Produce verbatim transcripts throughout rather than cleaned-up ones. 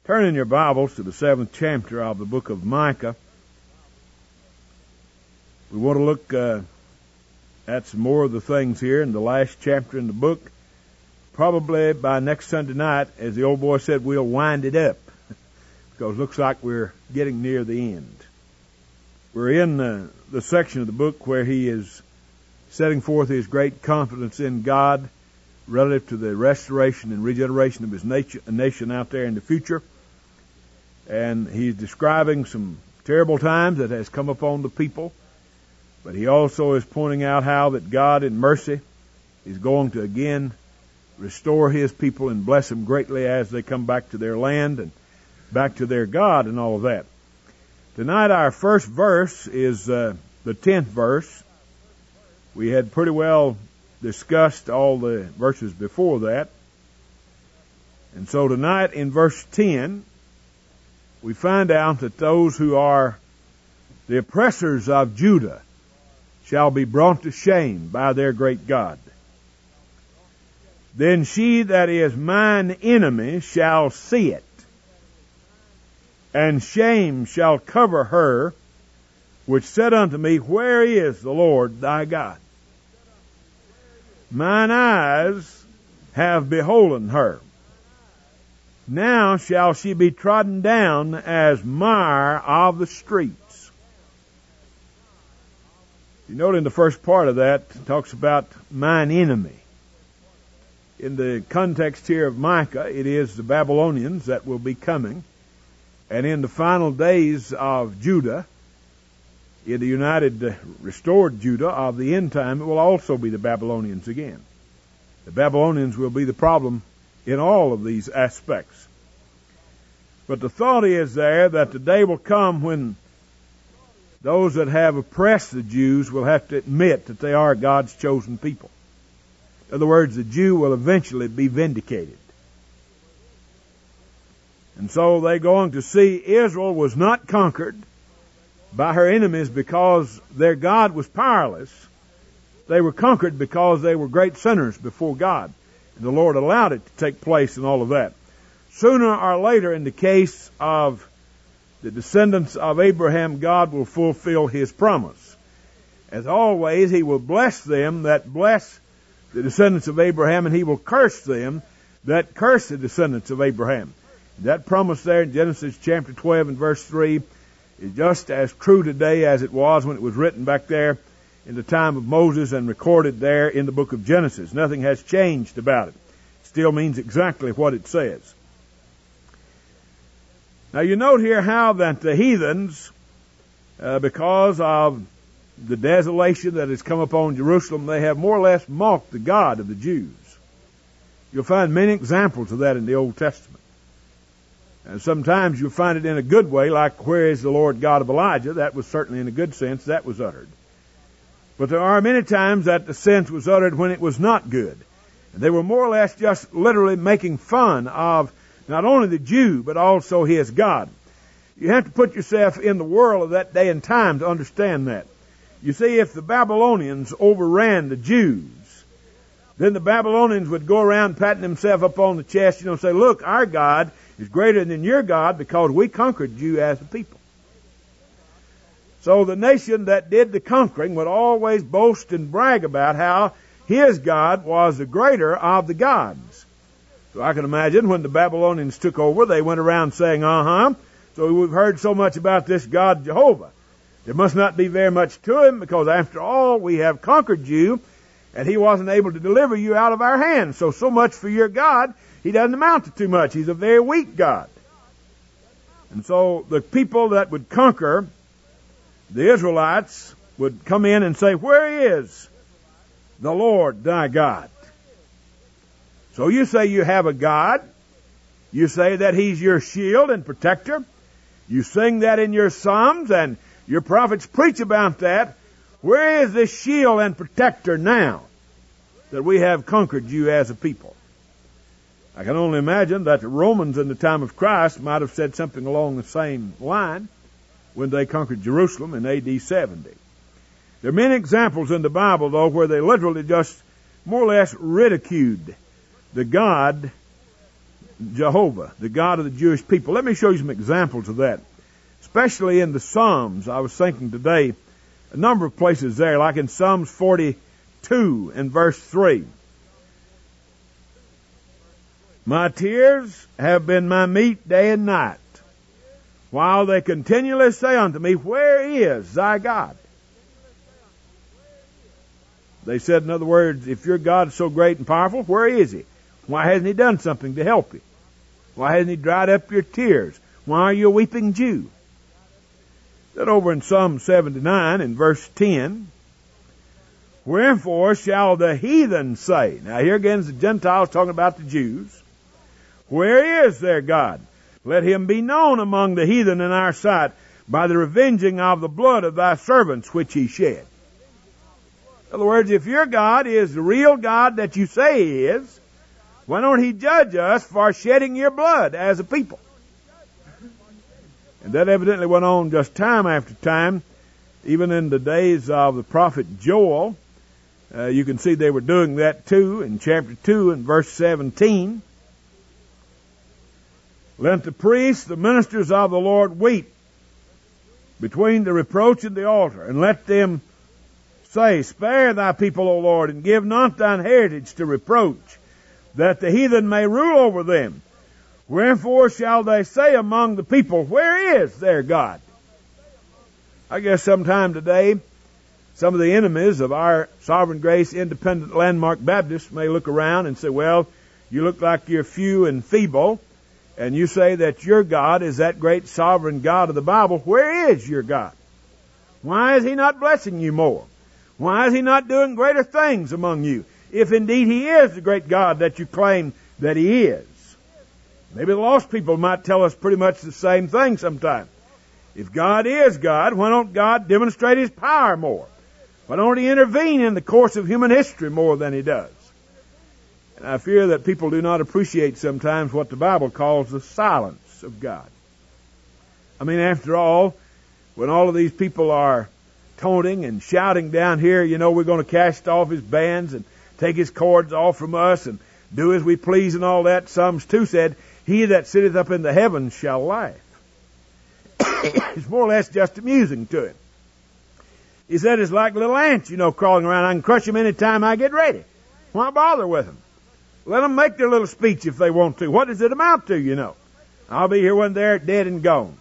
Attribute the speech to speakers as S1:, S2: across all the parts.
S1: Turn in your Bibles to the seventh chapter of the book of Micah. We want to look uh, at some more of the things here in the last chapter in the book. Probably by next Sunday night, as the old boy said, we'll wind it up because it looks like we're getting near the end. We're in uh, the section of the book where he is setting forth his great confidence in God relative to the restoration and regeneration of his nation, nation out there in the future. And he's describing some terrible times that has come upon the people. But he also is pointing out how that God in mercy is going to again restore his people and bless them greatly as they come back to their land and back to their God and all of that. Tonight our first verse is uh, the tenth verse. We had pretty well discussed all the verses before that. And so tonight in verse ten, we find out that those who are the oppressors of Judah shall be brought to shame by their great God. Then she that is mine enemy shall see it, and shame shall cover her which said unto me, Where is the Lord thy God? Mine eyes have beholden her. Now shall she be trodden down as mire of the streets. You note in the first part of that, it talks about mine enemy. In the context here of Micah, it is the Babylonians that will be coming. And in the final days of Judah, in the united, uh, restored Judah of the end time, it will also be the Babylonians again. The Babylonians will be the problem in all of these aspects. But the thought is there that the day will come when those that have oppressed the Jews will have to admit that they are God's chosen people. In other words, the Jew will eventually be vindicated. And so they're going to see Israel was not conquered by her enemies because their God was powerless. They were conquered because they were great sinners before God. And the Lord allowed it to take place and all of that. Sooner or later, in the case of the descendants of Abraham, God will fulfill his promise. As always, he will bless them that bless the descendants of Abraham, and he will curse them that curse the descendants of Abraham. That promise there in Genesis chapter twelve and verse three is just as true today as it was when it was written back there in the time of Moses and recorded there in the book of Genesis. Nothing has changed about it. It still means exactly what it says. Now you note here how that the heathens, uh, because of the desolation that has come upon Jerusalem, they have more or less mocked the God of the Jews. You'll find many examples of that in the Old Testament. And sometimes you'll find it in a good way, like, Where is the Lord God of Elijah? That was certainly in a good sense, that was uttered. But there are many times that the sense was uttered when it was not good. And they were more or less just literally making fun of not only the Jew, but also his God. You have to put yourself in the world of that day and time to understand that. You see, if the Babylonians overran the Jews, then the Babylonians would go around patting themselves up on the chest, you know, and say, Look, our God is greater than your God because we conquered you as a people. So the nation that did the conquering would always boast and brag about how his God was the greater of the gods. So I can imagine when the Babylonians took over, they went around saying, uh-huh, so we've heard so much about this God Jehovah. There must not be very much to him because after all, we have conquered you and he wasn't able to deliver you out of our hands. So, so much for your God. He doesn't amount to too much. He's a very weak God. And so the people that would conquer the Israelites would come in and say, Where is the Lord thy God? So you say you have a God. You say that he's your shield and protector. You sing that in your psalms and your prophets preach about that. Where is this shield and protector now that we have conquered you as a people? I can only imagine that the Romans in the time of Christ might have said something along the same line when they conquered Jerusalem in A D seventy. There are many examples in the Bible, though, where they literally just more or less ridiculed the God Jehovah, the God of the Jewish people. Let me show you some examples of that. Especially in the Psalms, I was thinking today, a number of places there, like in Psalms forty-two and verse three. My tears have been my meat day and night, while they continually say unto me, where is thy God? They said, in other words, if your God is so great and powerful, where is he? Why hasn't he done something to help you? Why hasn't he dried up your tears? Why are you a weeping Jew? Then over in Psalm seventy-nine in verse ten, wherefore shall the heathen say? Now here again is the Gentiles talking about the Jews. Where is their God? Let him be known among the heathen in our sight by the revenging of the blood of thy servants which he shed. In other words, if your God is the real God that you say he is, why don't he judge us for shedding your blood as a people? And that evidently went on just time after time, even in the days of the prophet Joel. Uh, you can see they were doing that too in chapter two and verse seventeen. Let the priests, the ministers of the Lord, weep between the reproach and the altar, and let them say, spare thy people, O Lord, and give not thine heritage to reproach, that the heathen may rule over them. Wherefore shall they say among the people, where is their God? I guess sometime today, some of the enemies of our Sovereign Grace Independent Landmark Baptists may look around and say, well, you look like you're few and feeble, and you say that your God is that great sovereign God of the Bible. Where is your God? Why is he not blessing you more? Why is he not doing greater things among you, if indeed he is the great God that you claim that he is? Maybe the lost people might tell us pretty much the same thing sometime. If God is God, why don't God demonstrate his power more? Why don't he intervene in the course of human history more than he does? And I fear that people do not appreciate sometimes what the Bible calls the silence of God. I mean, after all, when all of these people are taunting and shouting down here, you know, we're going to cast off his bands and take his cords off from us and do as we please and all that, Psalms two said, he that sitteth up in the heavens shall laugh. It's more or less just amusing to him. He said it's like little ants, you know, crawling around. I can crush them any time I get ready. Why bother with them? Let them make their little speech if they want to. What does it amount to, you know? I'll be here when they're dead and gone.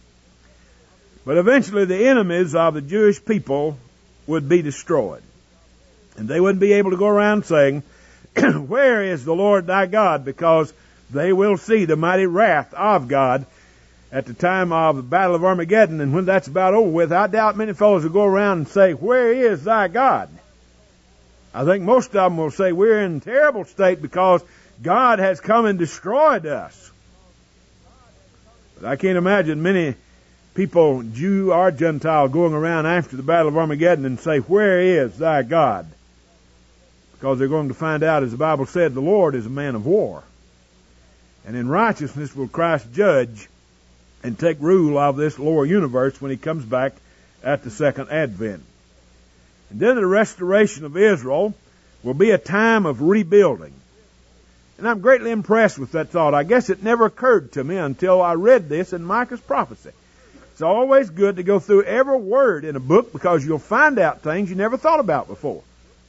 S1: But eventually the enemies of the Jewish people would be destroyed. And they wouldn't be able to go around saying, where is the Lord thy God? Because they will see the mighty wrath of God at the time of the Battle of Armageddon. And when that's about over with, I doubt many fellows will go around and say, where is thy God? I think most of them will say we're in a terrible state because God has come and destroyed us. But I can't imagine many people, Jew or Gentile, going around after the Battle of Armageddon and say, where is thy God? Because they're going to find out, as the Bible said, the Lord is a man of war. And in righteousness will Christ judge and take rule of this lower universe when he comes back at the second advent. And then the restoration of Israel will be a time of rebuilding. And I'm greatly impressed with that thought. I guess it never occurred to me until I read this in Micah's prophecy. It's always good to go through every word in a book because you'll find out things you never thought about before.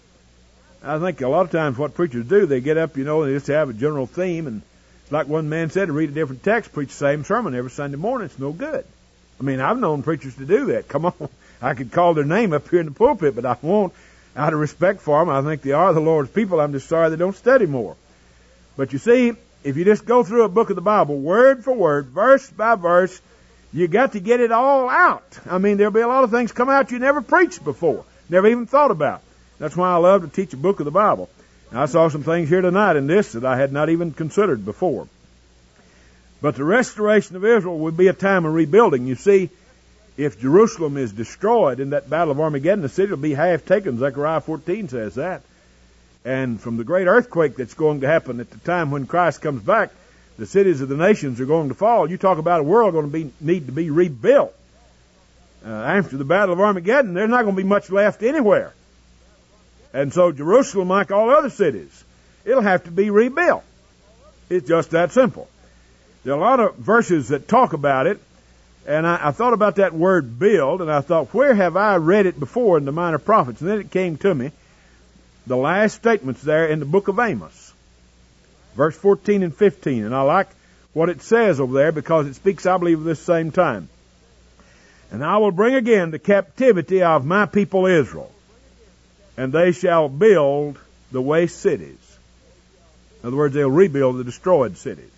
S1: I think a lot of times what preachers do, they get up, you know, and they just have a general theme. And like one man said, to read a different text, preach the same sermon every Sunday morning. It's no good. I mean, I've known preachers to do that. Come on. I could call their name up here in the pulpit, but I won't. Out of respect for them, I think they are the Lord's people. I'm just sorry they don't study more. But you see, if you just go through a book of the Bible, word for word, verse by verse, you got to get it all out. I mean, there'll be a lot of things come out you never preached before, never even thought about. That's why I love to teach a book of the Bible. Now, I saw some things here tonight in this that I had not even considered before. But the restoration of Israel would be a time of rebuilding. You see, if Jerusalem is destroyed in that Battle of Armageddon, the city will be half taken. Zechariah fourteen says that. And from the great earthquake that's going to happen at the time when Christ comes back, the cities of the nations are going to fall. You talk about a world going to be need to be rebuilt. Uh, after the Battle of Armageddon, there's not going to be much left anywhere. And so Jerusalem, like all other cities, it'll have to be rebuilt. It's just that simple. There are a lot of verses that talk about it, and I, I thought about that word build, and I thought, where have I read it before in the Minor Prophets? And then it came to me, the last statements there in the book of Amos, verse fourteen and fifteen, and I like what it says over there because it speaks, I believe, of this same time. And I will bring again the captivity of my people Israel, and they shall build the waste cities. In other words, they'll rebuild the destroyed cities.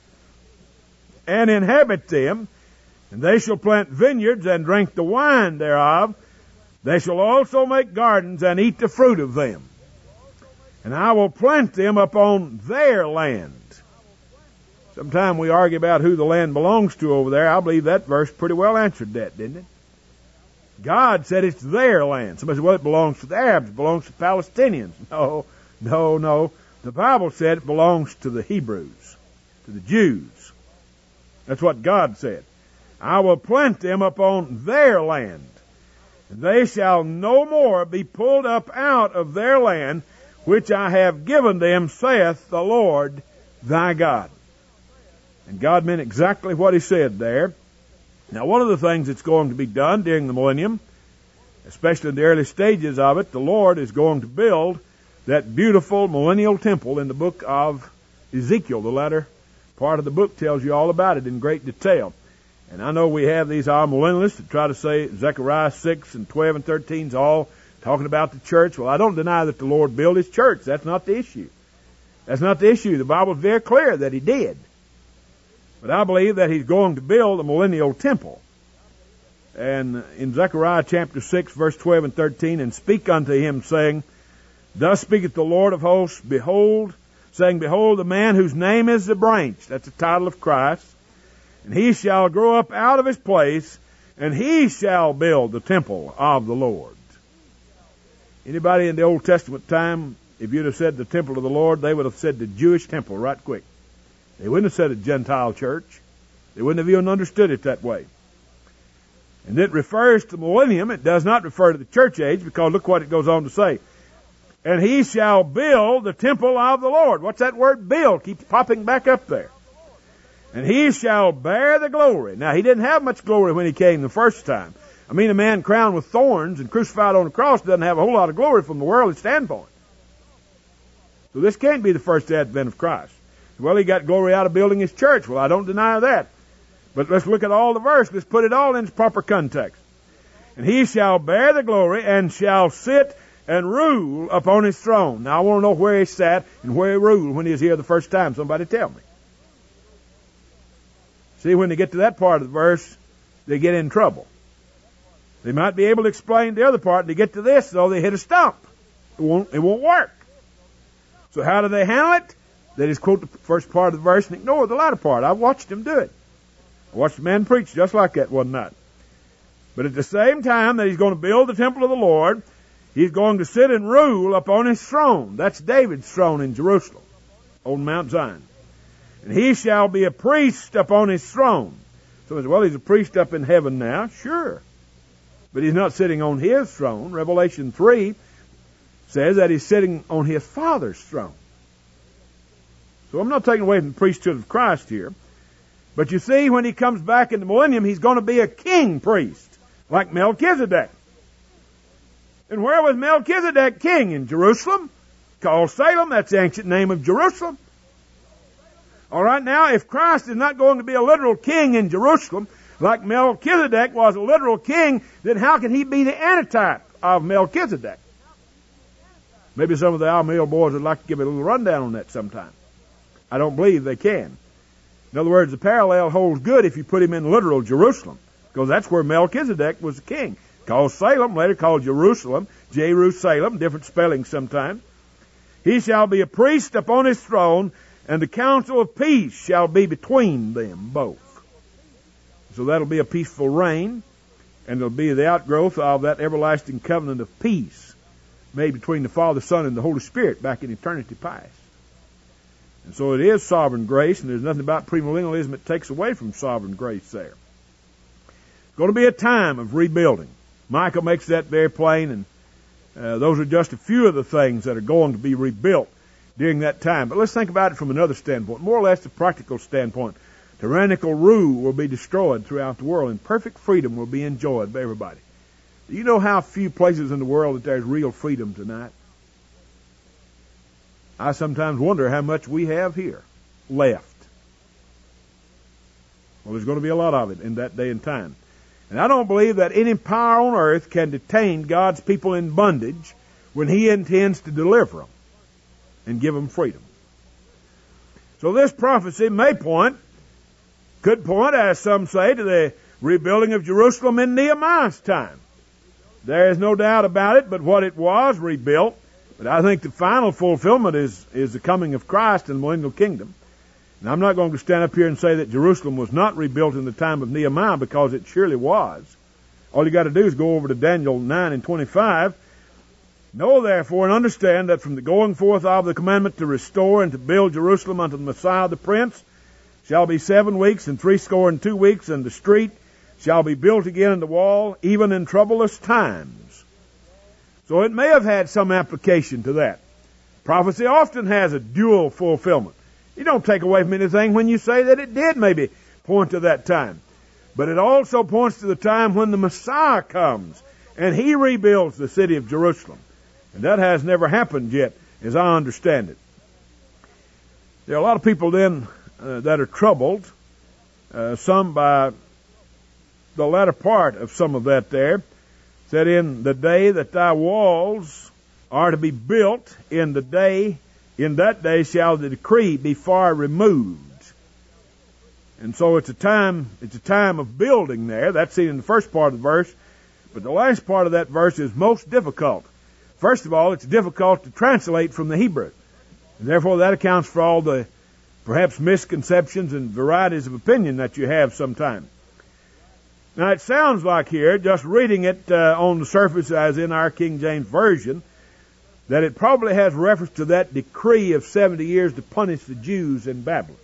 S1: And inhabit them, and they shall plant vineyards and drink the wine thereof. They shall also make gardens and eat the fruit of them. And I will plant them upon their land. Sometime we argue about who the land belongs to over there. I believe that verse pretty well answered that, didn't it? God said it's their land. Somebody said, well, it belongs to the Arabs. It belongs to the Palestinians. No, no, no. The Bible said it belongs to the Hebrews, to the Jews. That's what God said. I will plant them upon their land, and they shall no more be pulled up out of their land, which I have given them, saith the Lord thy God. And God meant exactly what he said there. Now, one of the things that's going to be done during the millennium, especially in the early stages of it, the Lord is going to build that beautiful millennial temple in the book of Ezekiel. The latter part of the book tells you all about it in great detail. And I know we have these our millennialists that try to say Zechariah six and twelve and thirteen is all talking about the church. Well, I don't deny that the Lord built his church. That's not the issue. That's not the issue. The Bible is very clear that he did. But I believe that he's going to build a millennial temple. And in Zechariah chapter six, verse twelve and thirteen, and speak unto him, saying, thus speaketh the Lord of hosts, behold, saying, behold, the man whose name is the branch, that's the title of Christ, and he shall grow up out of his place, and he shall build the temple of the Lord. Anybody in the Old Testament time, if you'd have said the temple of the Lord, they would have said the Jewish temple right quick. They wouldn't have said a Gentile church. They wouldn't have even understood it that way. And it refers to the millennium. It does not refer to the church age, because look what it goes on to say. And he shall build the temple of the Lord. What's that word build? Keeps popping back up there. And he shall bear the glory. Now, he didn't have much glory when he came the first time. I mean, a man crowned with thorns and crucified on a cross doesn't have a whole lot of glory from the worldly standpoint. So this can't be the first advent of Christ. Well, he got glory out of building his church. Well, I don't deny that. But let's look at all the verse. Let's put it all in its proper context. And he shall bear the glory and shall sit and rule upon his throne. Now, I want to know where he sat and where he ruled when he was here the first time. Somebody tell me. See, when they get to that part of the verse, they get in trouble. They might be able to explain the other part. They get to this, though, they hit a stump. It won't, it won't work. So how do they handle it? They just quote the first part of the verse and ignore the latter part. I've watched them do it. I watched a man preach just like that one night. But at the same time that he's going to build the temple of the Lord, he's going to sit and rule upon his throne. That's David's throne in Jerusalem, on Mount Zion. And he shall be a priest upon his throne. So, well, he's a priest up in heaven now. Sure. But he's not sitting on his throne. Revelation three says that he's sitting on his Father's throne. So I'm not taking away from the priesthood of Christ here. But you see, when he comes back in the millennium, he's going to be a king priest, like Melchizedek. And where was Melchizedek king? In Jerusalem, called Salem. That's the ancient name of Jerusalem. All right, now, if Christ is not going to be a literal king in Jerusalem, like Melchizedek was a literal king, then how can he be the antitype of Melchizedek? Maybe some of the Almeel boys would like to give a little rundown on that sometime. I don't believe they can. In other words, the parallel holds good if you put him in literal Jerusalem, because that's where Melchizedek was the king. Called Salem, later called Jerusalem, Jerusalem, different spellings sometimes. He shall be a priest upon his throne, and the council of peace shall be between them both. So that'll be a peaceful reign, and it'll be the outgrowth of that everlasting covenant of peace made between the Father, Son, and the Holy Spirit back in eternity past. And so it is sovereign grace, and there's nothing about premillennialism that takes away from sovereign grace there. It's going to be a time of rebuilding. Micah makes that very plain, and uh, those are just a few of the things that are going to be rebuilt during that time. But let's think about it from another standpoint, more or less the practical standpoint. Tyrannical rule will be destroyed throughout the world, and perfect freedom will be enjoyed by everybody. Do you know how few places in the world that there's real freedom tonight? I sometimes wonder how much we have here left. Well, there's going to be a lot of it in that day and time. And I don't believe that any power on earth can detain God's people in bondage when He intends to deliver them and give them freedom. So this prophecy may point, could point, as some say, to the rebuilding of Jerusalem in Nehemiah's time. There is no doubt about it, but what it was rebuilt. But I think the final fulfillment is, is the coming of Christ in the millennial kingdom. And I'm not going to stand up here and say that Jerusalem was not rebuilt in the time of Nehemiah, because it surely was. All you got to do is go over to Daniel nine and twenty-five. Know therefore and understand that from the going forth of the commandment to restore and to build Jerusalem unto the Messiah the Prince shall be seven weeks and threescore and two weeks, and the street shall be built again in the wall, even in troublous times. So it may have had some application to that. Prophecy often has a dual fulfillment. You don't take away from anything when you say that it did maybe point to that time. But it also points to the time when the Messiah comes and He rebuilds the city of Jerusalem. And that has never happened yet, as I understand it. There are a lot of people then uh, that are troubled, uh, some by the latter part of some of that there, that in the day that thy walls are to be built, in the day, in that day shall the decree be far removed. And so it's a time, it's a time of building there. That's seen in the first part of the verse. But the last part of that verse is most difficult. First of all, it's difficult to translate from the Hebrew. And therefore that accounts for all the perhaps misconceptions and varieties of opinion that you have sometimes. Now it sounds like here, just reading it uh, on the surface as in our King James Version, that it probably has reference to that decree of seventy years to punish the Jews in Babylon.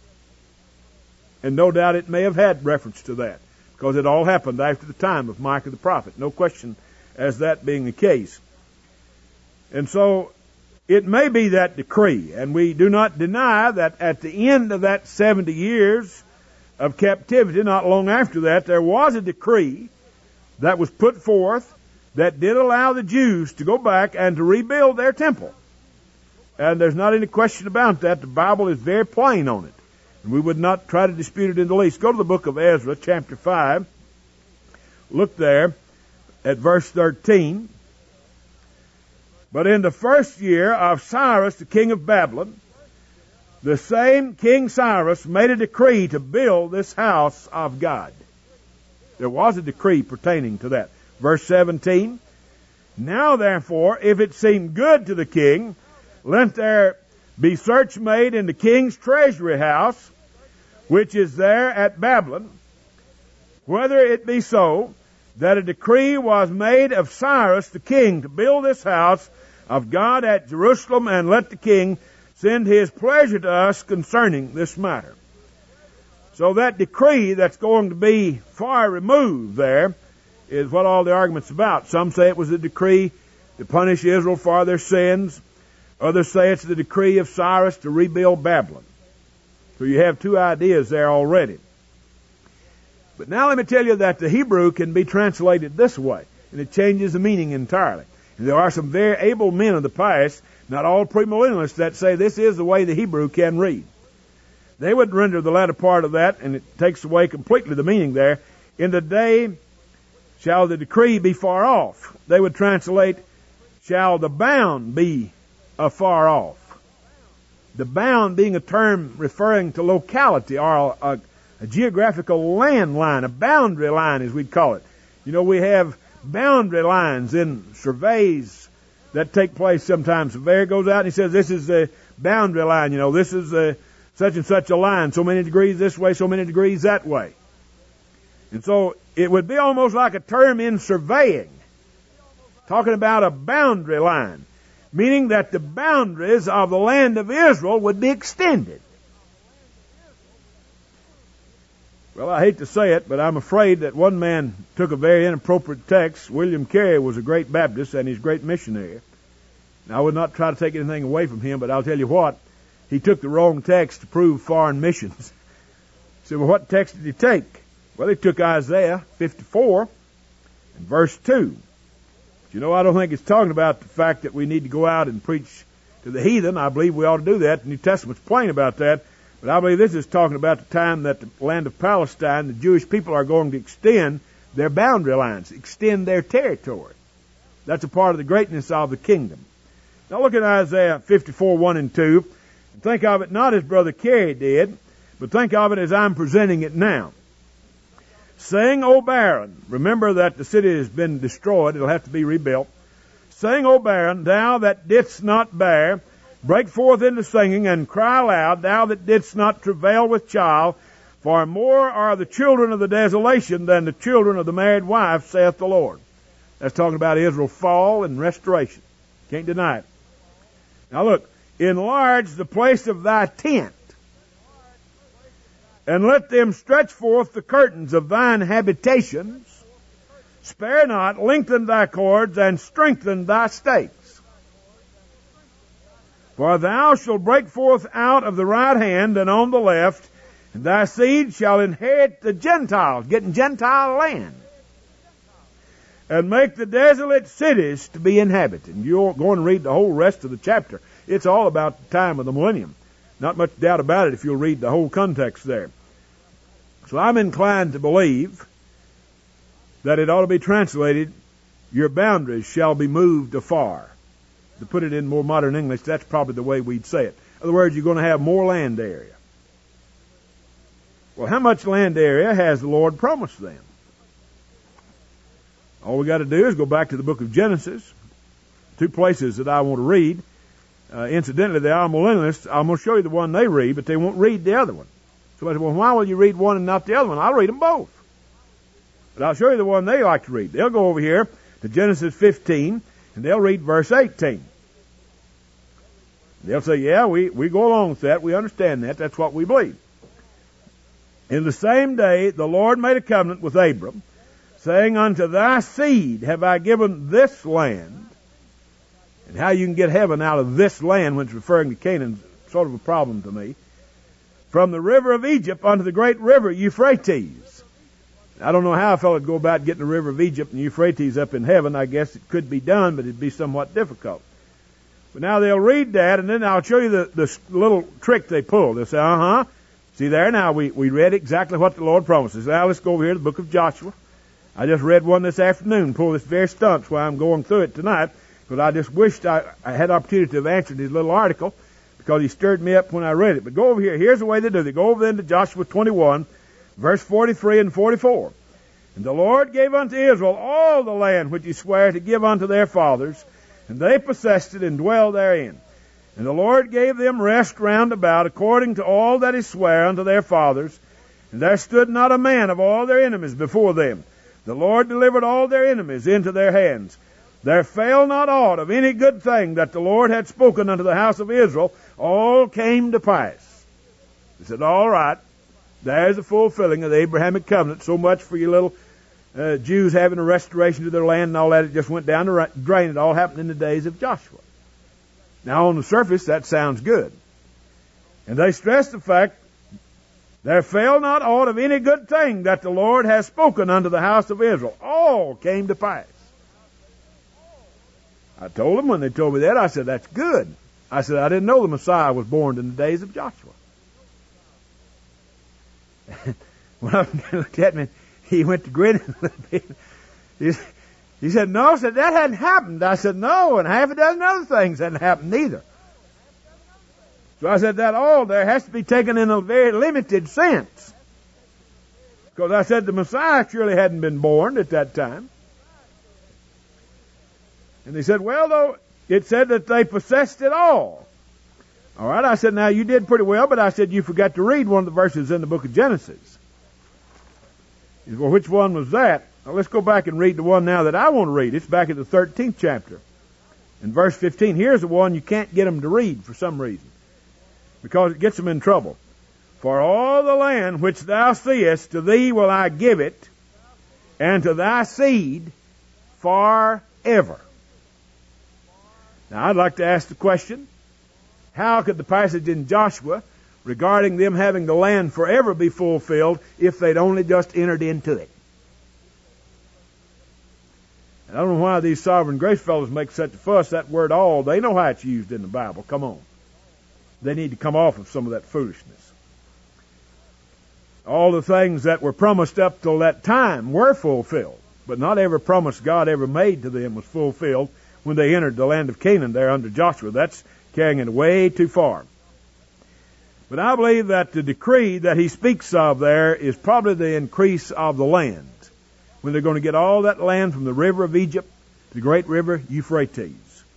S1: And no doubt it may have had reference to that, because it all happened after the time of Micah the prophet. No question as that being the case. And so it may be that decree, and we do not deny that at the end of that seventy years of captivity, not long after that, there was a decree that was put forth that did allow the Jews to go back and to rebuild their temple. And there's not any question about that. The Bible is very plain on it. And we would not try to dispute it in the least. Go to the book of Ezra, chapter five. Look there at verse thirteen. But in the first year of Cyrus, the king of Babylon, the same King Cyrus made a decree to build this house of God. There was a decree pertaining to that. Verse seventeen, now therefore, if it seem good to the king, let there be search made in the king's treasury house, which is there at Babylon, whether it be so, that a decree was made of Cyrus the king to build this house of God at Jerusalem, and let the king send his pleasure to us concerning this matter. So that decree that's going to be far removed there is what all the argument's about. Some say it was a decree to punish Israel for their sins. Others say it's the decree of Cyrus to rebuild Babylon. So you have two ideas there already. But now let me tell you that the Hebrew can be translated this way, and it changes the meaning entirely. And there are some very able men of the past, not all premillennialists, that say this is the way the Hebrew can read. They would render the latter part of that, and it takes away completely the meaning there. In the day shall the decree be far off. They would translate, shall the bound be afar off. The bound being a term referring to locality, or a, a, a geographical landline, a boundary line as we'd call it. You know, we have boundary lines in surveys that take place sometimes. The surveyor goes out and he says, this is the boundary line, you know, this is the such and such a line, so many degrees this way, so many degrees that way. And so it would be almost like a term in surveying, talking about a boundary line, meaning that the boundaries of the land of Israel would be extended. Well, I hate to say it, but I'm afraid that one man took a very inappropriate text. William Carey was a great Baptist and he's a great missionary. Now, I would not try to take anything away from him, but I'll tell you what, he took the wrong text to prove foreign missions. So, well, what text did he take? Well, he took Isaiah fifty-four and verse two. But you know, I don't think it's talking about the fact that we need to go out and preach to the heathen. I believe we ought to do that. The New Testament's plain about that. But I believe this is talking about the time that the land of Palestine, the Jewish people are going to extend their boundary lines, extend their territory. That's a part of the greatness of the kingdom. Now look at Isaiah fifty-four, one and two. And think of it not as Brother Carey did, but think of it as I'm presenting it now. Sing, O barren. Remember that the city has been destroyed. It'll have to be rebuilt. Sing, O barren, thou that didst not bear. Break forth into singing and cry aloud, thou that didst not travail with child. For more are the children of the desolation than the children of the married wife, saith the Lord. That's talking about Israel's fall and restoration. Can't deny it. Now look, enlarge the place of thy tent, and let them stretch forth the curtains of thine habitations. Spare not, lengthen thy cords, and strengthen thy stakes. For thou shalt break forth out of the right hand and on the left, and thy seed shall inherit the Gentiles, getting Gentile land, and make the desolate cities to be inhabited. And you're going to read the whole rest of the chapter. It's all about the time of the millennium. Not much doubt about it if you'll read the whole context there. So I'm inclined to believe that it ought to be translated, your boundaries shall be moved afar. To put it in more modern English, that's probably the way we'd say it. In other words, you're going to have more land area. Well, how much land area has the Lord promised them? All we got to do is go back to the book of Genesis, two places that I want to read. Uh, incidentally, the amillennialists, I'm going to show you the one they read, but they won't read the other one. Somebody said, well, why will you read one and not the other one? I'll read them both. But I'll show you the one they like to read. They'll go over here to Genesis fifteen, and they'll read verse eighteen. They'll say, yeah, we, we go along with that. We understand that. That's what we believe. In the same day, the Lord made a covenant with Abram, saying, unto thy seed have I given this land. And how you can get heaven out of this land when it's referring to Canaan is sort of a problem to me. From the river of Egypt unto the great river Euphrates. I don't know how a fellow would go about getting the river of Egypt and Euphrates up in heaven. I guess it could be done, but it'd be somewhat difficult. But now they'll read that, and then I'll show you the, the little trick they pull. They'll say, uh-huh. See there, now we, we read exactly what the Lord promises. Now let's go over here to the book of Joshua. I just read one this afternoon, pull this very stunt while I'm going through it tonight, because I just wished I, I had opportunity to have answered his little article, because he stirred me up when I read it. But go over here. Here's the way they do it. They go over then to Joshua twenty-one, verse forty-three and forty-four. And the Lord gave unto Israel all the land which he sware to give unto their fathers, and they possessed it and dwelled therein. And the Lord gave them rest round about, according to all that he sware unto their fathers. And there stood not a man of all their enemies before them. The Lord delivered all their enemies into their hands. There fell not aught of any good thing that the Lord had spoken unto the house of Israel. All came to pass. He said, all right, there's the fulfilling of the Abrahamic covenant. So much for you little uh, Jews having a restoration to their land and all that. It just went down the drain. It all happened in the days of Joshua. Now, on the surface, that sounds good. And they stress the fact, there fell not aught of any good thing that the Lord has spoken unto the house of Israel. All came to pass. I told them when they told me that, I said, that's good. I said, I didn't know the Messiah was born in the days of Joshua. Well, he looked at me, he went to grinning a little bit. He, he said, no, I said, that hadn't happened. I said, no, and half a dozen other things hadn't happened either. So I said, that all there has to be taken in a very limited sense. Because I said the Messiah surely hadn't been born at that time. And they said, well, though, it said that they possessed it all. All right, I said, now, you did pretty well, but I said you forgot to read one of the verses in the book of Genesis. He said, well, which one was that? Well, let's go back and read the one now that I want to read. It's back in the thirteenth chapter. In verse fifteen, here's the one you can't get them to read for some reason, because it gets them in trouble. For all the land which thou seest, to thee will I give it, and to thy seed forever. Now, I'd like to ask the question, how could the passage in Joshua regarding them having the land forever be fulfilled if they'd only just entered into it? And I don't know why these sovereign grace fellows make such a fuss. That word all, they know how it's used in the Bible. Come on. They need to come off of some of that foolishness. All the things that were promised up till that time were fulfilled, but not every promise God ever made to them was fulfilled when they entered the land of Canaan there under Joshua. That's carrying it way too far. But I believe that the decree that he speaks of there is probably the increase of the land, when they're going to get all that land from the river of Egypt to the great river Euphrates.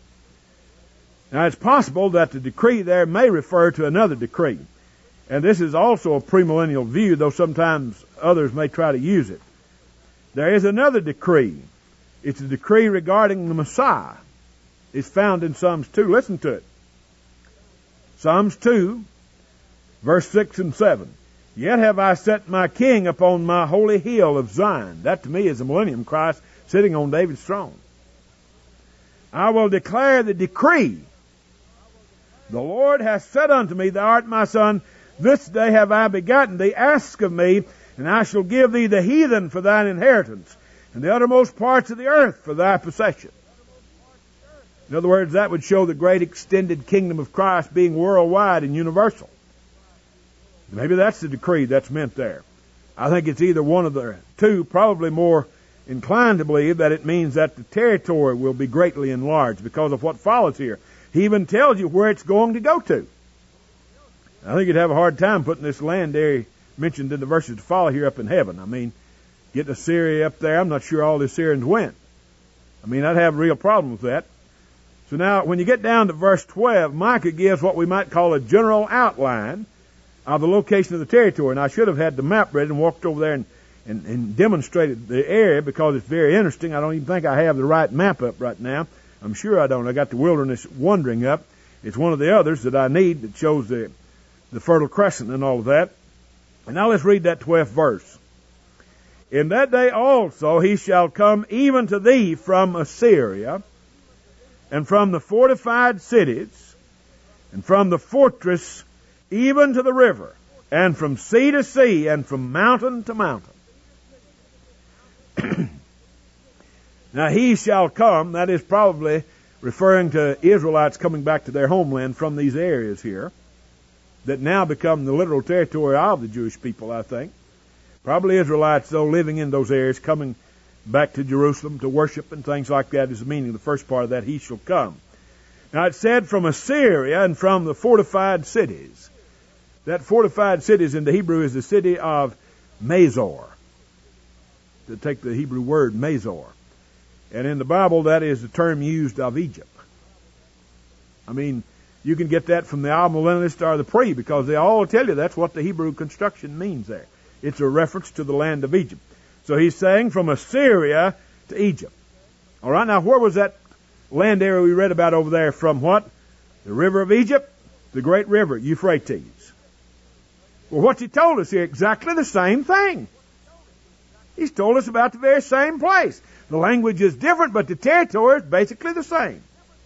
S1: Now, it's possible that the decree there may refer to another decree. And this is also a premillennial view, though sometimes others may try to use it. There is another decree. It's a decree regarding the Messiah. It's found in Psalms two. Listen to it. Psalms two, verse six and seven. Yet have I set my king upon my holy hill of Zion. That to me is the millennium Christ sitting on David's throne. I will declare the decree. The Lord hath said unto me, Thou art my son, this day have I begotten thee. Ask of me, and I shall give thee the heathen for thine inheritance, and the uttermost parts of the earth for thy possession. In other words, that would show the great extended kingdom of Christ being worldwide and universal. Maybe that's the decree that's meant there. I think it's either one of the two, probably more inclined to believe that it means that the territory will be greatly enlarged because of what follows here. He even tells you where it's going to go to. I think you'd have a hard time putting this land area mentioned in the verses to follow here up in heaven. I mean, getting Assyria up there, I'm not sure all the Assyrians went. I mean, I'd have a real problem with that. So now, when you get down to verse twelve, Micah gives what we might call a general outline of the location of the territory. And I should have had the map ready and walked over there and, and, and demonstrated the area because it's very interesting. I don't even think I have the right map up right now. I'm sure I don't. I got the Wilderness Wandering up. It's one of the others that I need that shows the, the Fertile Crescent and all of that. And now let's read that twelfth verse. In that day also he shall come even to thee from Assyria, and from the fortified cities, and from the fortress even to the river, and from sea to sea, and from mountain to mountain. Now he shall come, that is probably referring to Israelites coming back to their homeland from these areas here, that now become the literal territory of the Jewish people, I think. Probably Israelites, though, living in those areas, coming back to Jerusalem to worship and things like that is the meaning of the first part of that, he shall come. Now it said from Assyria and from the fortified cities. That fortified cities in the Hebrew is the city of Mazor. To take the Hebrew word Mazor. And in the Bible, that is the term used of Egypt. I mean, you can get that from the Amillennialist or the Pre, because they all tell you that's what the Hebrew construction means there. It's a reference to the land of Egypt. So he's saying from Assyria to Egypt. All right, now where was that land area we read about over there? From what? The river of Egypt, the great river, Euphrates. Well, what's he told us here? Exactly the same thing. He's told us about the very same place. The language is different, but the territory is basically the same.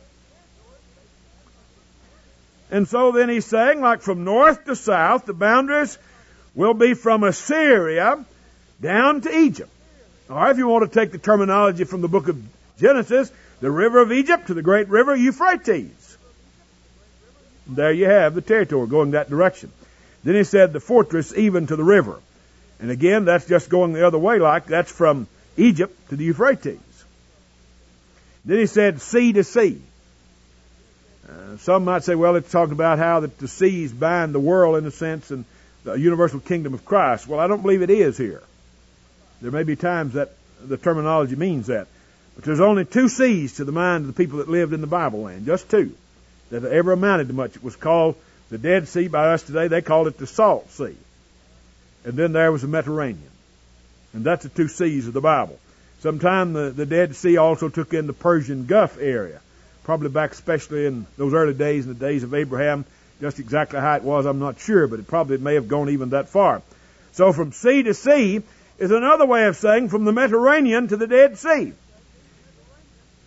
S1: And so then he's saying, like from north to south, the boundaries will be from Assyria down to Egypt. Or if you want to take the terminology from the book of Genesis, the river of Egypt to the great river Euphrates. And there you have the territory going that direction. Then he said the fortress even to the river. And again, that's just going the other way, like that's from Egypt to the Euphrates. Then he said sea to sea. Uh, some might say, well, it's talking about how that the seas bind the world in a sense and the universal kingdom of Christ. Well, I don't believe it is here. There may be times that the terminology means that. But there's only two seas to the mind of the people that lived in the Bible land. Just two that ever amounted to much. It was called the Dead Sea by us today. They called it the Salt Sea. And then there was the Mediterranean. And that's the two seas of the Bible. Sometime the, the Dead Sea also took in the Persian Gulf area. Probably back especially in those early days, in the days of Abraham. Just exactly how it was, I'm not sure, but it probably may have gone even that far. So from sea to sea is another way of saying from the Mediterranean to the Dead Sea.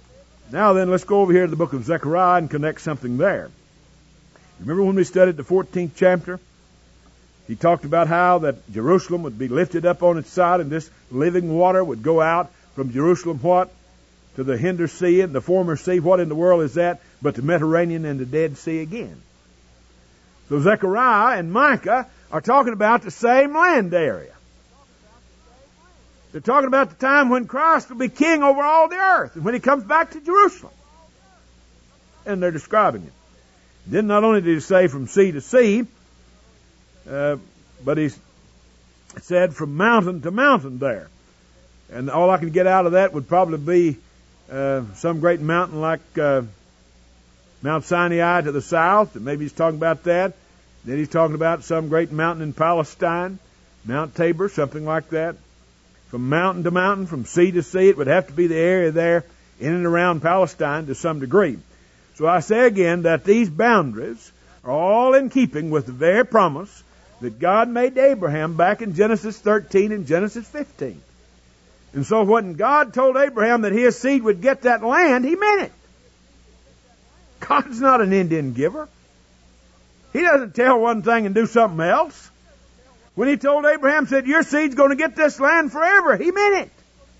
S1: Now then, let's go over here to the book of Zechariah and connect something there. Remember when we studied the fourteenth chapter? He talked about how that Jerusalem would be lifted up on its side, and this living water would go out from Jerusalem, what? To the hinder sea and the former sea. What in the world is that but the Mediterranean and the Dead Sea again? So Zechariah and Micah are talking about the same land area. They're talking about the time when Christ will be king over all the earth, and when he comes back to Jerusalem. And they're describing it. Then not only did he say from sea to sea, uh, but he said from mountain to mountain there. And all I can get out of that would probably be uh, some great mountain like uh, Mount Sinai to the south. And maybe he's talking about that. Then he's talking about some great mountain in Palestine, Mount Tabor, something like that. From mountain to mountain, from sea to sea, it would have to be the area there in and around Palestine to some degree. So I say again that these boundaries are all in keeping with the very promise that God made to Abraham back in Genesis thirteen and Genesis fifteen. And so when God told Abraham that his seed would get that land, he meant it. God's not an Indian giver. He doesn't tell one thing and do something else. When he told Abraham, said, your seed's going to get this land forever, he meant it.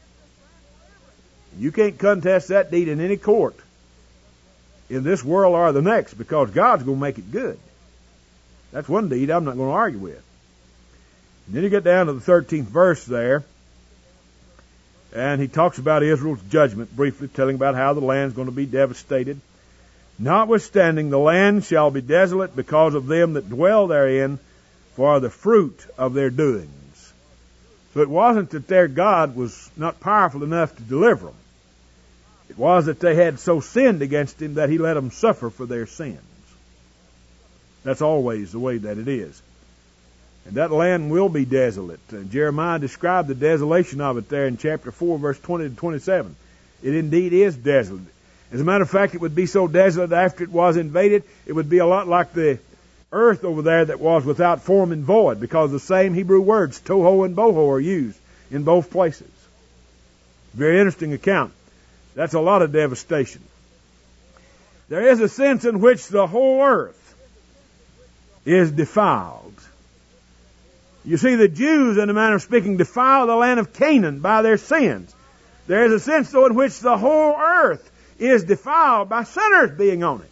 S1: You can't contest that deed in any court in this world or the next, because God's going to make it good. That's one deed I'm not going to argue with. And then you get down to the thirteenth verse there, and he talks about Israel's judgment, briefly telling about how the land's going to be devastated. Notwithstanding, the land shall be desolate because of them that dwell therein, for the fruit of their doings. So it wasn't that their God was not powerful enough to deliver them. It was that they had so sinned against him that he let them suffer for their sins. That's always the way that it is. And that land will be desolate. And Jeremiah described the desolation of it there in chapter four, verse twenty to twenty-seven. It indeed is desolate. As a matter of fact, it would be so desolate after it was invaded, it would be a lot like the earth over there that was without form and void, because the same Hebrew words, toho and boho, are used in both places. Very interesting account. That's a lot of devastation. There is a sense in which the whole earth is defiled. You see, the Jews, in a manner of speaking, defile the land of Canaan by their sins. There is a sense, though, in which the whole earth is defiled by sinners being on it.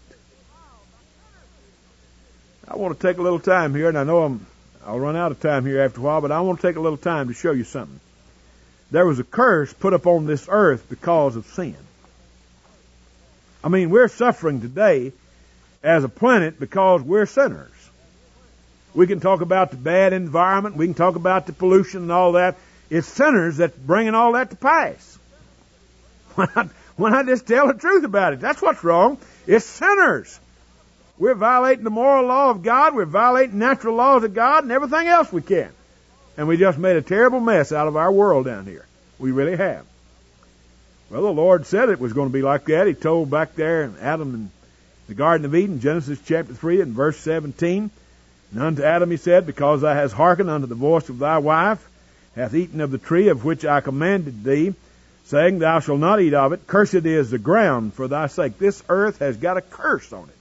S1: I want to take a little time here, and I know I'm, I'll run out of time here after a while, but I want to take a little time to show you something. There was a curse put upon this earth because of sin. I mean, we're suffering today as a planet because we're sinners. We can talk about the bad environment, we can talk about the pollution and all that. It's sinners that's bringing all that to pass. Why not, why not just tell the truth about it? That's what's wrong. It's sinners. We're violating the moral law of God. We're violating natural laws of God and everything else we can. And we just made a terrible mess out of our world down here. We really have. Well, the Lord said it was going to be like that. He told back there in Adam in the Garden of Eden, Genesis chapter three and verse seventeen, and unto Adam he said, because thou hast hearkened unto the voice of thy wife, hath eaten of the tree of which I commanded thee, saying, thou shalt not eat of it. Cursed is the ground for thy sake. This earth has got a curse on it.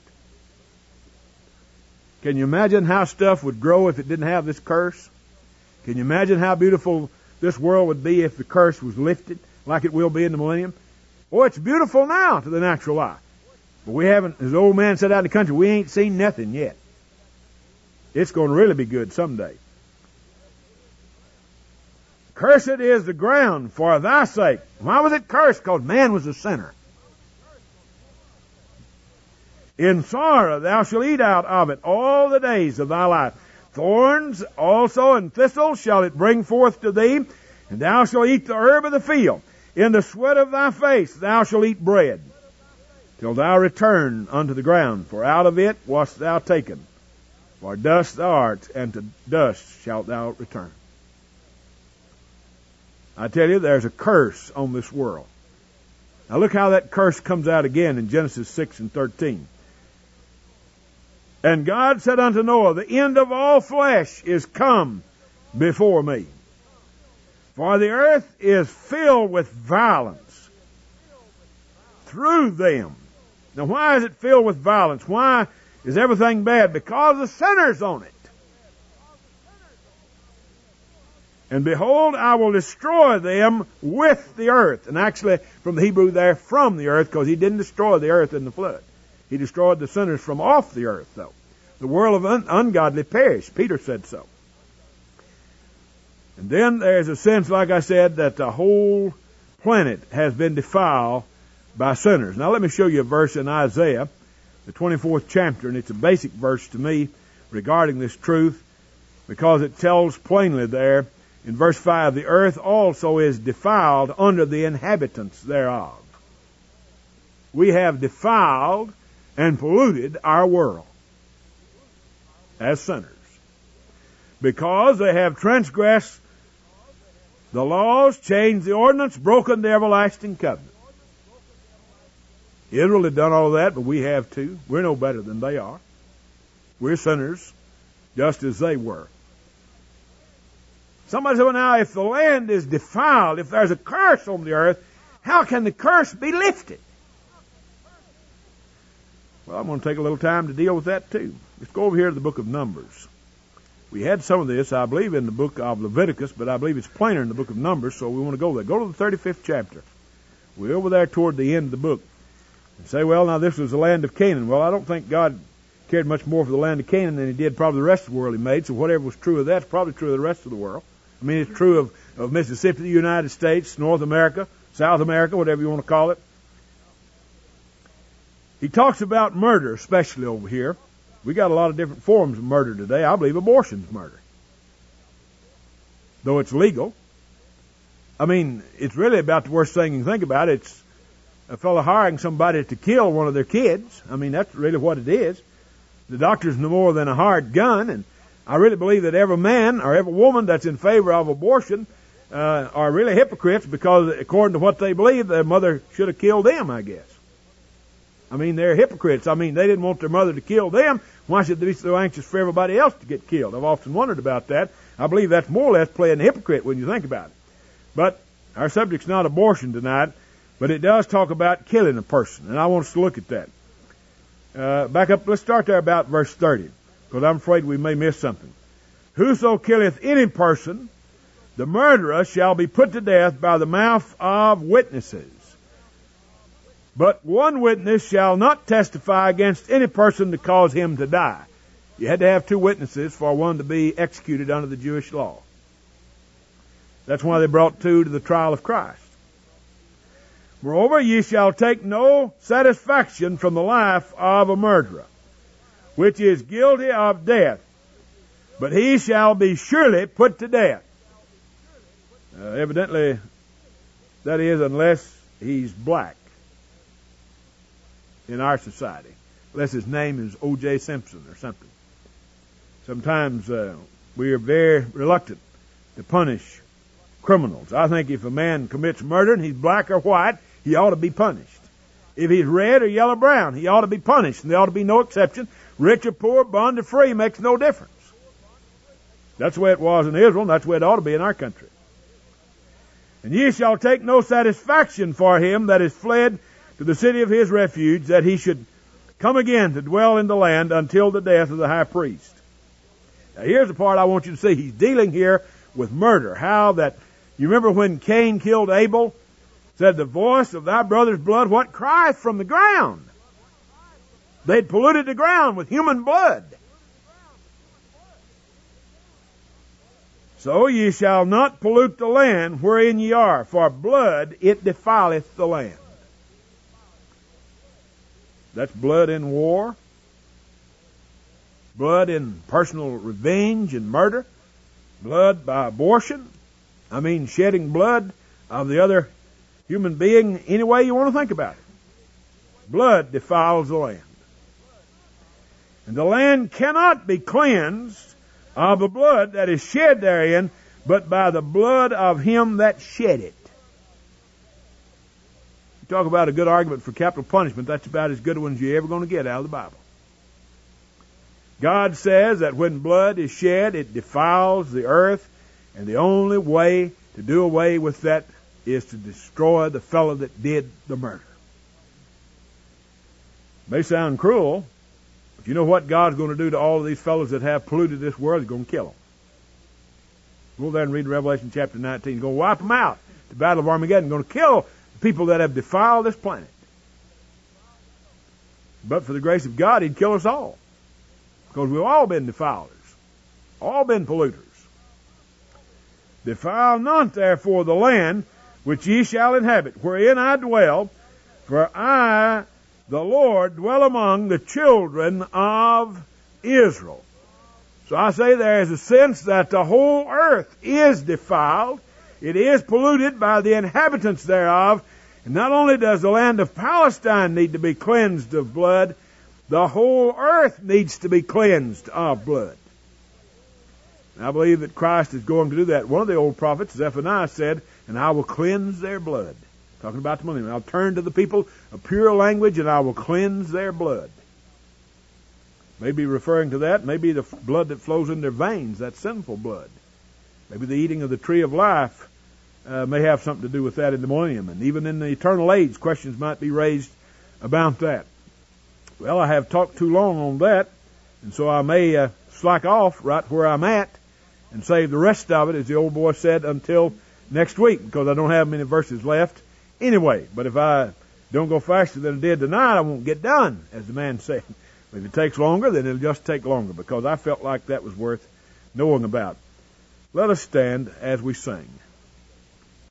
S1: Can you imagine how stuff would grow if it didn't have this curse? Can you imagine how beautiful this world would be if the curse was lifted, like it will be in the millennium? Boy, it's beautiful now to the natural eye. But we haven't, as the old man said out in the country, we ain't seen nothing yet. It's going to really be good someday. Cursed is the ground for thy sake. Why was it cursed? Because man was a sinner. In sorrow thou shalt eat out of it all the days of thy life. Thorns also and thistles shall it bring forth to thee, and thou shalt eat the herb of the field. In the sweat of thy face thou shalt eat bread, till thou return unto the ground, for out of it wast thou taken. For dust thou art, and to dust shalt thou return. I tell you, there's a curse on this world. Now look how that curse comes out again in Genesis six and thirteen. And God said unto Noah, the end of all flesh is come before me. For the earth is filled with violence through them. Now, why is it filled with violence? Why is everything bad? Because the sinners on it. And behold, I will destroy them with the earth. And actually, from the Hebrew there, from the earth, because he didn't destroy the earth in the flood. He destroyed the sinners from off the earth, though. The world of un- ungodly perished. Peter said so. And then there's a sense, like I said, that the whole planet has been defiled by sinners. Now let me show you a verse in Isaiah, the twenty-fourth chapter, and it's a basic verse to me regarding this truth, because it tells plainly there in verse five, the earth also is defiled under the inhabitants thereof. We have defiled and polluted our world as sinners, because they have transgressed the laws, changed the ordinance, broken the everlasting covenant. Israel had done all that, but we have too. We're no better than they are. We're sinners, just as they were. Somebody said, well, now, if the land is defiled, if there's a curse on the earth, how can the curse be lifted? Well, I'm going to take a little time to deal with that too. Let's go over here to the book of Numbers. We had some of this, I believe, in the book of Leviticus, but I believe it's plainer in the book of Numbers, so we want to go there. Go to the thirty-fifth chapter. We're over there toward the end of the book. And say, well, now this was the land of Canaan. Well, I don't think God cared much more for the land of Canaan than he did probably the rest of the world he made, so whatever was true of that is probably true of the rest of the world. I mean, it's true of, of Mississippi, the United States, North America, South America, whatever you want to call it. He talks about murder, especially over here. We got a lot of different forms of murder today. I believe abortion's murder, though it's legal. I mean, it's really about the worst thing you can think about. It's a fellow hiring somebody to kill one of their kids. I mean, that's really what it is. The doctor's no more than a hired gun, and I really believe that every man or every woman that's in favor of abortion uh, are really hypocrites, because according to what they believe, their mother should have killed them, I guess. I mean, they're hypocrites. I mean, they didn't want their mother to kill them. Why should they be so anxious for everybody else to get killed? I've often wondered about that. I believe that's more or less playing the hypocrite when you think about it. But our subject's not abortion tonight, but it does talk about killing a person, and I want us to look at that. Uh, back up, let's start there about verse thirty, because I'm afraid we may miss something. Whoso killeth any person, the murderer shall be put to death by the mouth of witnesses. But one witness shall not testify against any person to cause him to die. You had to have two witnesses for one to be executed under the Jewish law. That's why they brought two to the trial of Christ. Moreover, ye shall take no satisfaction from the life of a murderer, which is guilty of death, but he shall be surely put to death. Uh, evidently, that is, unless he's black in our society, unless his name is O J Simpson or something. Sometimes uh, we are very reluctant to punish criminals. I think if a man commits murder and he's black or white, he ought to be punished. If he's red or yellow brown, he ought to be punished, and there ought to be no exception. Rich or poor, bond or free, makes no difference. That's the way it was in Israel, and that's the way it ought to be in our country. And ye shall take no satisfaction for him that is fled to the city of his refuge, that he should come again to dwell in the land until the death of the high priest. Now here's the part I want you to see. He's dealing here with murder. How that, you remember when Cain killed Abel? Said, the voice of thy brother's blood, what crieth from the ground? They'd polluted the ground with human blood. So ye shall not pollute the land wherein ye are, for blood it defileth the land. That's blood in war, blood in personal revenge and murder, blood by abortion. I mean, shedding blood of the other human being any way you want to think about it. Blood defiles the land. And the land cannot be cleansed of the blood that is shed therein, but by the blood of him that shed it. You talk about a good argument for capital punishment, that's about as good a one as you're ever going to get out of the Bible. God says that when blood is shed, it defiles the earth, and the only way to do away with that is to destroy the fellow that did the murder. May sound cruel, but you know what God's going to do to all of these fellows that have polluted this world? He's going to kill them. Go there and read Revelation chapter nineteen. He's going to wipe them out. The battle of Armageddon. He's going to kill the people that have defiled this planet. But for the grace of God, He'd kill us all. Because we've all been defilers. All been polluters. Defile not therefore the land which ye shall inhabit, wherein I dwell, for I, the Lord, dwell among the children of Israel. So I say there is a sense that the whole earth is defiled. It is polluted by the inhabitants thereof. And not only does the land of Palestine need to be cleansed of blood, the whole earth needs to be cleansed of blood. And I believe that Christ is going to do that. One of the old prophets, Zephaniah, said, and I will cleanse their blood. Talking about the millennium. I'll turn to the people a pure language and I will cleanse their blood. Maybe referring to that, maybe the blood that flows in their veins, that sinful blood. Maybe the eating of the tree of life uh, may have something to do with that in the millennium. And even in the eternal age, questions might be raised about that. Well, I have talked too long on that, and so I may uh, slack off right where I'm at and save the rest of it, as the old boy said, until next week, because I don't have many verses left anyway. But if I don't go faster than I did tonight, I won't get done, as the man said. If it takes longer, then it'll just take longer, because I felt like that was worth knowing about. Let us stand as we sing.